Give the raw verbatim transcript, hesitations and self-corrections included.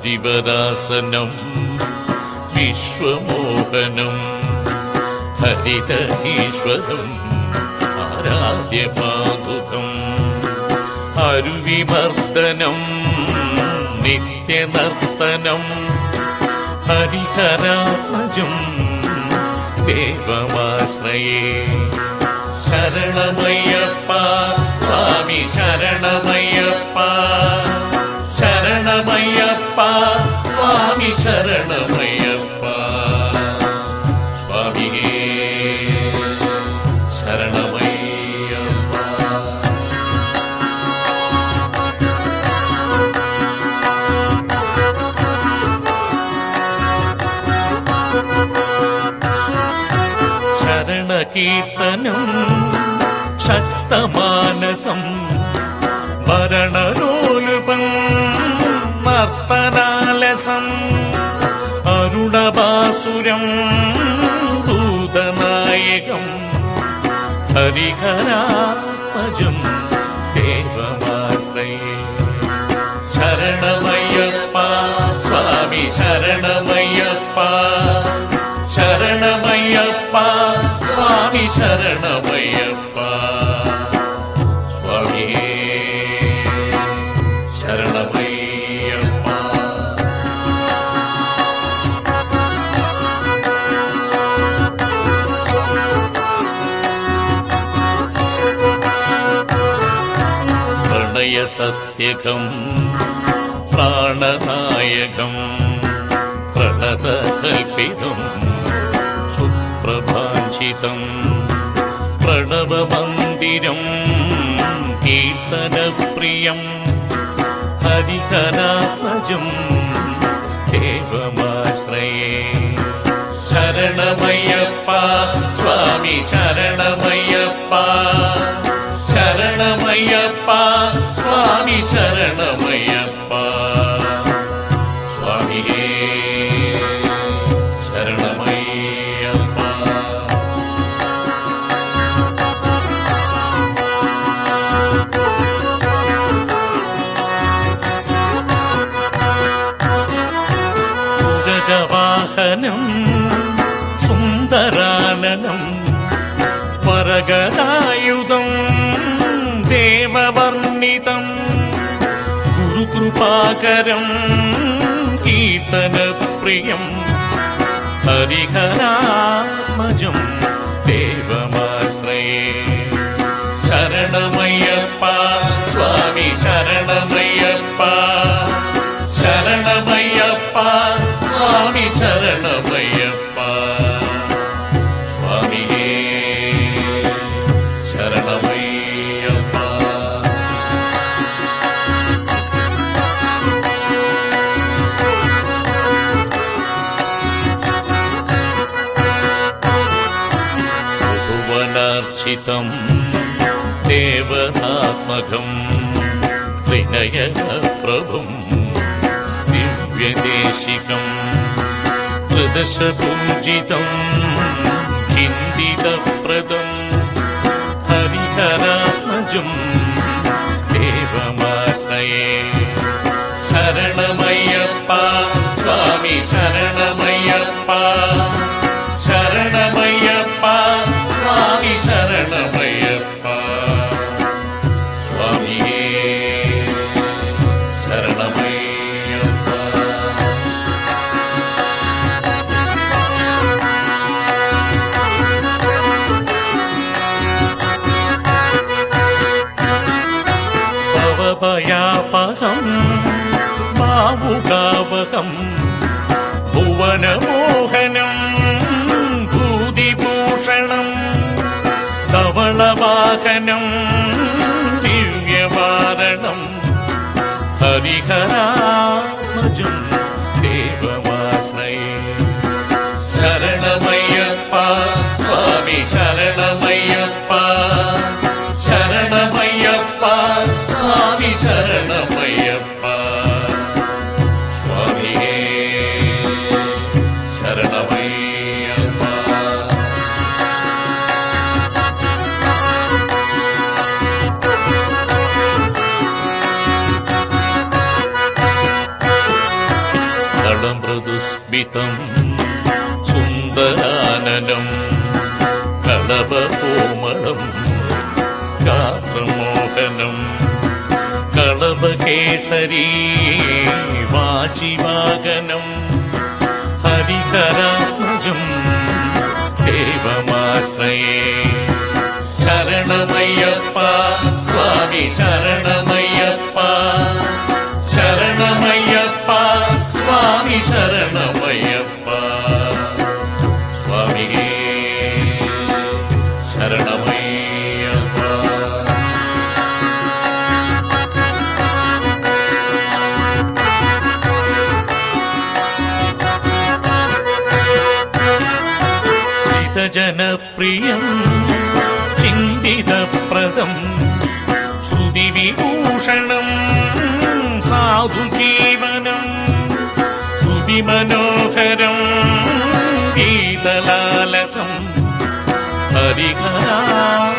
ഹരിവരാസനം വിശ്വമോഹനം ഹരിതീശ്വരം ആരാധ്യപാതുകം അരുവിമർദ്ദനം നിത്യനർത്തനം ഹരിഹരാത്മജം ദേവമാശ്രയേ ശരണമയ്യപ്പ സ്വാമി ശരണമയ്യപ്പ ശരണമയ്യപ്പ സ്വാമി ശരണമയ്യപ്പ സ്വാമിയേ ശരണമയ്യപ്പ. ശരണകീർത്തനം ശക്തമാനസം ഭരണലോലുപം നർത്തനാലസം അരുണഭാസുരം ഭൂതനായകം ഹരിഹരാത്മജം ദേവമാശ്രയേ ശരണമയ്യപ്പ സ്വാമി ശരണമയ്യപ്പ ശരണമയ്യപ്പ സ്വാമി ശരണമയ്യപ്പ സ്വാമിയേ ശരണമയ്യപ്പ. പ്രണയസത്യകം പ്രാണനായകം പ്രണതകൽപിതം സുപ്രഭാഞ്ചിതം പ്രണവമന്ദിരം കീർത്തനപ്രിയം ഹരിഹരാത്മജം ദേവമാശ്രയേ ശരണമയ്യപ്പ സ്വാമി ശരണമയ്യപ്പ ശരണമയ്യപ്പ സ്വാമി ശരണമയ്യപ്പ സ്വാമിയേ ശരണമയ്യപ്പ. ഗജവാഹനം സുന്ദരാനനം വരഗദായുധം ദേവവർണ്ണിതം ഗുരുകൃപാകരം കീർത്തനപ്രിയം ഹരിഹരാത്മജം ദേവമാശ്രയേ ശരണമയ്യപ്പ സ്വാമി ശരണമയ്യപ്പ ശരണമയ്യപ്പ സ്വാമി ശരണമയ്യപ്പ സ്വാമിയേ ശരണമയ്യപ്പ. ഭുവനാർച്ചിതം ദേവതാത്മകം ത്രിനയനപ്രഭും ദിവ്യദേശികം ത്രിദശപൂജിതം ചിന്തിതപ്രദം ഹരിഹരാത്മജം ദേവമാശ്രയേ ശരണമയ്യപ്പ സ്വാമി ശരണമയ്യപ്പ ശരണമയ്യപ്പ സ്വാമി ശരണമയ്യപ്പ സ്വാമിയേ ശരണമയ്യപ്പ. ഭവഭയാപഹം ഭാവുകാവഹം ഭുവനമോഹനം ഭൂതിഭൂഷണം ധവളവാഹനം ദിവ്യവാരണം ഹരിഹരാത്മജം ദേവമാശ്രയേ ശരണമയ്യപ്പ സ്വാമി ശരണമയ്യപ്പ ശരണമയ്യപ്പ സ്വാമി ശരണമയ്യപ്പ സ്വാമിയേ ശരണമയ്യപ്പ. സുസ്മിതം സുന്ദരാനനം കളഭകോമളം ഗാത്രമോഹനം കളഭകേസരീ വാചിവാഹനം ഹരിഹരാത്മജം ദേവമാശ്രയേ ശരണമയ്യപ്പ സ്വാമി ശരണമയ്യപ്പ ശരണമയ്യപ്പ സ്വാമി ശരണമയ്യപ്പ സ്വാമിയേ ശരണമയ്യപ്പ. ജനപ്രിയം ചിന്തിതപ്രദം ശ്രുതിവിഭൂഷണം സാധുജീവനം ശ്രുതിമനോഹരം ഗീതലാലസം ഹരിഹരാ